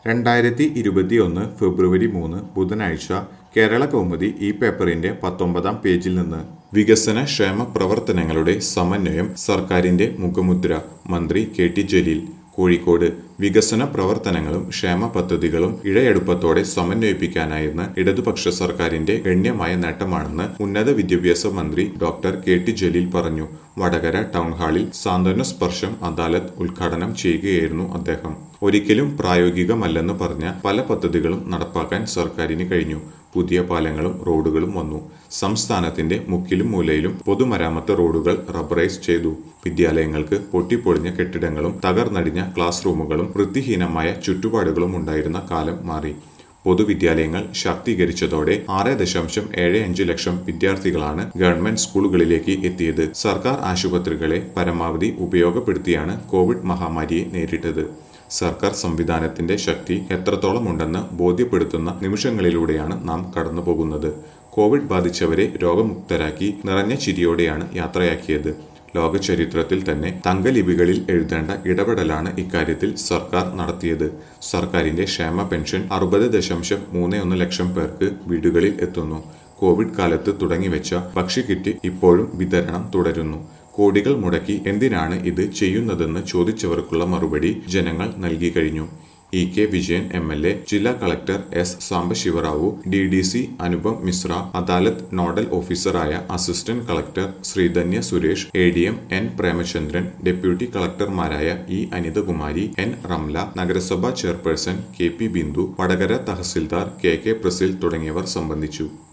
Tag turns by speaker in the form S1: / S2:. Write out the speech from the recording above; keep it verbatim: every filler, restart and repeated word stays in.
S1: രണ്ടായിരത്തി ഇരുപത്തിയൊന്ന് ഫെബ്രുവരി മൂന്ന് ബുധനാഴ്ച കേരള കൗമുദി ഈ പേപ്പറിന്റെ പത്തൊമ്പതാം പേജിൽ നിന്ന് വികസന ക്ഷേമ പ്രവർത്തനങ്ങളുടെ സമന്വയം സർക്കാരിന്റെ മുഖമുദ്ര മന്ത്രി കെ ടി ജലീൽ കോഴിക്കോട് വികസന പ്രവർത്തനങ്ങളും ക്ഷേമ പദ്ധതികളും ഇഴയെടുപ്പത്തോടെ സമന്വയിപ്പിക്കാനായെന്ന് ഇടതുപക്ഷ സർക്കാരിന്റെ ഗണ്യമായ നേട്ടമാണെന്ന് ഉന്നത വിദ്യാഭ്യാസ മന്ത്രി ഡോക്ടർ കെ ടി ജലീൽ പറഞ്ഞു. വടകര ടൗൺ ഹാളിൽ സാന്ത്വന സ്പർശം അദാലത്ത് ഉദ്ഘാടനം ചെയ്യുകയായിരുന്നു അദ്ദേഹം. ഒരിക്കലും പ്രായോഗികമല്ലെന്ന് പറഞ്ഞ പല പദ്ധതികളും നടപ്പാക്കാൻ സർക്കാരിന് കഴിഞ്ഞു. പുതിയ പാലങ്ങളും റോഡുകളും വന്നു. സംസ്ഥാനത്തിന്റെ മുക്കിലും മൂലയിലും പൊതുമരാമത്ത് റോഡുകൾ റബ്ബറൈസ് ചെയ്തു. വിദ്യാലയങ്ങൾക്ക് പൊട്ടിപ്പൊളിഞ്ഞ കെട്ടിടങ്ങളും തകർന്നടിഞ്ഞ ക്ലാസ് റൂമുകളും വൃത്തിഹീനമായ ചുറ്റുപാടുകളും ഉണ്ടായിരുന്ന കാലം മാറി. പൊതുവിദ്യാലയങ്ങൾ ശാക്തീകരിച്ചതോടെ ആറ് ദശാംശം ഏഴ് അഞ്ച് ലക്ഷം വിദ്യാർത്ഥികളാണ് ഗവൺമെന്റ് സ്കൂളുകളിലേക്ക് എത്തിയത്. സർക്കാർ ആശുപത്രികളെ പരമാവധി ഉപയോഗപ്പെടുത്തിയാണ് കോവിഡ് മഹാമാരിയെ നേരിട്ടത്. സർക്കാർ സംവിധാനത്തിന്റെ ശക്തി എത്രത്തോളം ഉണ്ടെന്ന് ബോധ്യപ്പെടുത്തുന്ന നിമിഷങ്ങളിലൂടെയാണ് നാം കടന്നുപോകുന്നത്. കോവിഡ് ബാധിച്ചവരെ രോഗമുക്തരാക്കി നിറഞ്ഞ ചിരിയോടെയാണ് യാത്രയാക്കിയത്. ലോക ചരിത്രത്തിൽ തന്നെ തങ്കലിപികളിൽ എഴുതേണ്ട ഇടപെടലാണ് ഇക്കാര്യത്തിൽ സർക്കാർ നടത്തിയത്. സർക്കാരിന്റെ ക്ഷേമ പെൻഷൻ അറുപത് ദശാംശം മൂന്ന് ഒന്ന് ലക്ഷം പേർക്ക് വീടുകളിൽ എത്തുന്നു. കോവിഡ് കാലത്ത് തുടങ്ങിവെച്ച ഭക്ഷ്യക്കിറ്റ് ഇപ്പോഴും വിതരണം തുടരുന്നു. കോടികൾ മുടക്കി എന്തിനാണ് ഇത് ചെയ്യുന്നതെന്ന് ചോദിച്ചവർക്കുള്ള മറുപടി ജനങ്ങൾ നൽകി കഴിഞ്ഞു. E K Vijayan M L A, ജില്ലാ collector S Sambasivarao, D D C Anupam Mishra, അദാലത്ത് നോഡൽ ഓഫീസറായ assistant collector Sreedhanya Suresh, A D M N Premachandran, deputy കളക്ടർമാരായ ഇ അനിതകുമാരി, എൻ റംല, നഗരസഭാ chairperson K P Bindu, Vadakara tahsildar K K Prasil തുടങ്ങിയവർ സംബന്ധിച്ചു.